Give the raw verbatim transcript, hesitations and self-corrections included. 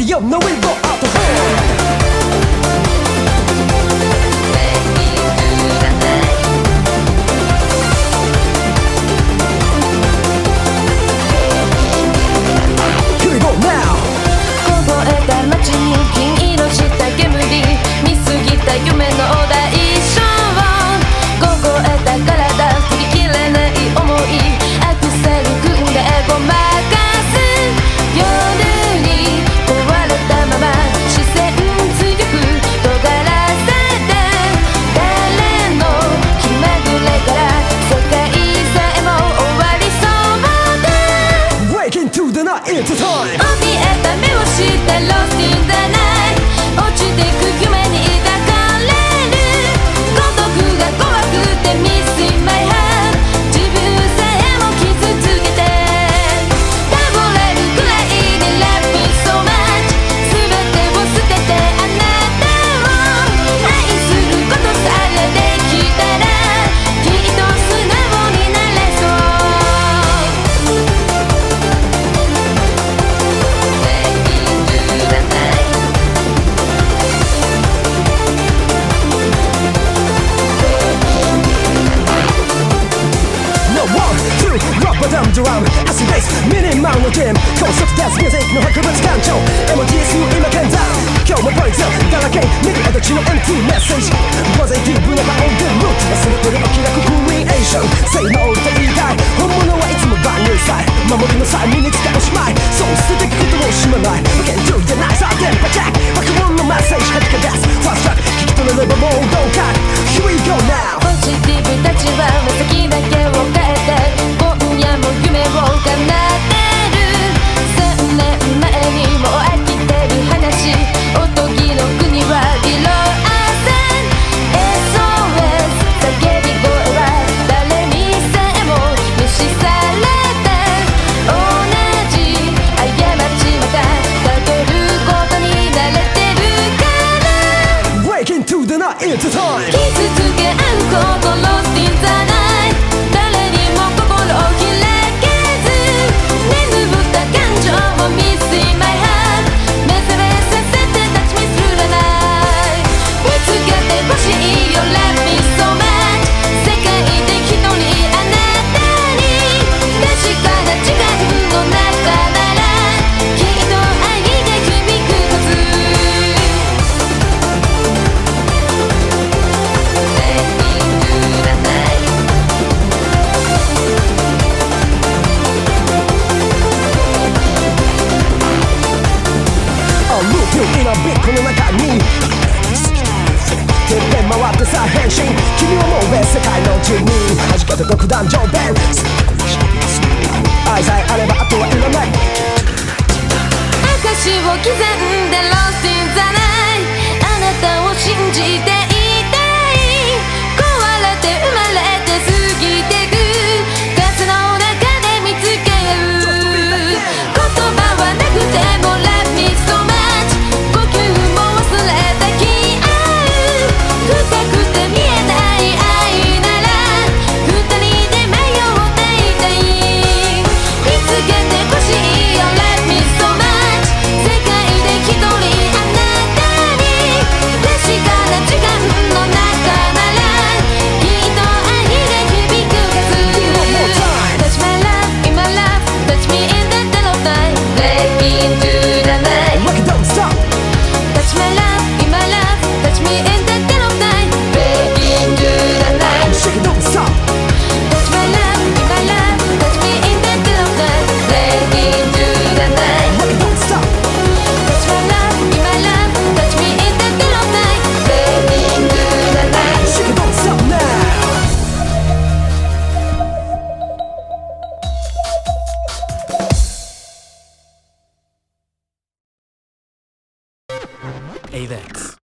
Radio, no we go out the Here we go now. 凍えた街に金色した煙、見過ぎた夢の代償、凍えた体、振り切れない想い、アクセル踏んでごまかす、夜に壊れたまま視線強く尖らせて、誰の気まぐれから世界さえも終わりそうだ。 Wake into the night, it's time. 怯えた目をして Lost in the night、 落ちてく夢に抱かれる、孤独が怖くて Missing my heart、 自分さえも傷つけて倒れるくらいに Love me so much、 全てを捨ててあなたを愛することさえできたら、きっと素直になれそう。 Rubber dum drum, acid bass, minimumのゲーム、高速ダンスミュージックの博物館長 エムティーエス 今現在、今日もポイズンだらけ、メディアたちの エムティー メッセージ、ポジティブなバウンドルート、忘れてるお気楽クリエーション、Say no と言いたい、本物はいつも万有さえ、守りの際身につけおしまい、そう捨ててくことをしまない、We can do the night、 さあ電波ジャック、爆音のメッセージはじけ出す、ファーストトラック、聞き取れればもう合格、 Here we go now。 ポジティブたちは目先だけを変えて、今夜も夢を叶える、千年前にもう飽きてる話、おとぎの国はリローアセン エスオーエス 叫び声は誰にさえも無視されて、同じ過ちまたたどることに慣れてるから、 Wake into the night, it's time。 傷つけ合うこと Lost in the night、 誰にも心を開けず眠った感情を Missing my heart、 目覚めさせて Touch me through the night、 見つけてほしいよ Love me so much、 世界で一人あなたに確かな時間の中ならきっと愛が響くはず。 ルーティンなビッグの中にてっぺん回ってさ変身、君はもう別世界の住人、弾けた極段上弁、愛さえあればあとはいらない、 証を刻んで Lost in the night、 あなたを信じていたい、壊れて生まれて過ぎてく風の中で見つける、言葉はなくても Love me so much、 呼吸も忘れた気合う、深くて見えない愛なら二人で迷っていたい、見つけてほしいよ Love me so much、 世界で一人あなたに確かな時間の中ならきっと愛が響くはず。 Touch my love in my love、 Touch me in the dead of night、 Break into the night、 Rock it don't stop。 Touch my love in my love、 Touch me in the dead of night、 Break into the night、 Shake it don't stop。 Touch my love in my love、 Touch me in the dead of night、 Break into the night、 Rock it don't stop。 Touch my love in my love、 Touch me in the dead of night、 Break into the night。 Shake it don't stop now。 A V E X